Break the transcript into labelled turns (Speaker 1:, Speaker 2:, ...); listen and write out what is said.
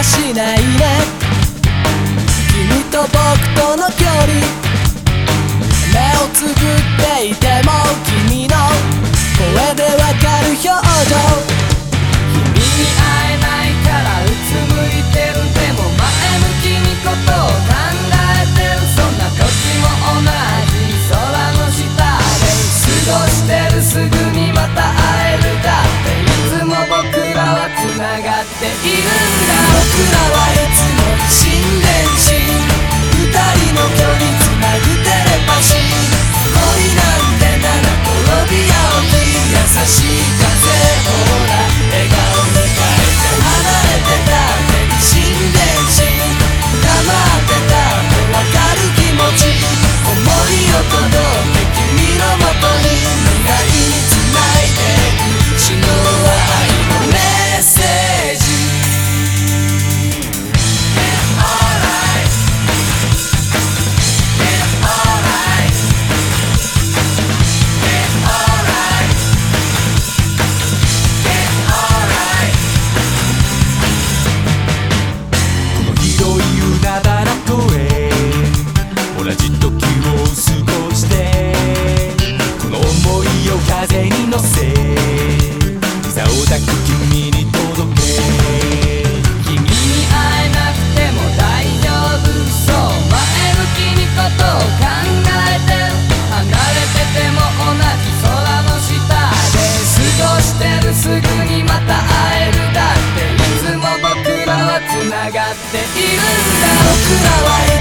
Speaker 1: しないね。君と僕との距離、目をつぶっていても君の声でわかる表情。
Speaker 2: 君に会えないからうつむいてる。でも前向きにことを考えてる。そんな時も同じ空の下で過ごしてる。すぐにまた会えるだっていつも僕らはつながっているんだ。
Speaker 1: 僕らはいつも心電子、二人の距離つなぐテレパシー。恋なんて七転び八起き、優しい風ほら笑顔迎えて。離れてたって心電子、黙ってたってわかる気持ち。想いを届け君のもとに、未来につないでいく血の愛のメッセージ。
Speaker 3: 同じ時を過ごして、この想いを風に乗せ、膝を抱く君に届け。
Speaker 2: 君に会えなくても大丈夫。そう前向きにことを考えてる。離れてても同じ空の下で過ごしてる。すぐにまた会えるだっていつも僕らはつながっているんだ。
Speaker 1: 僕らは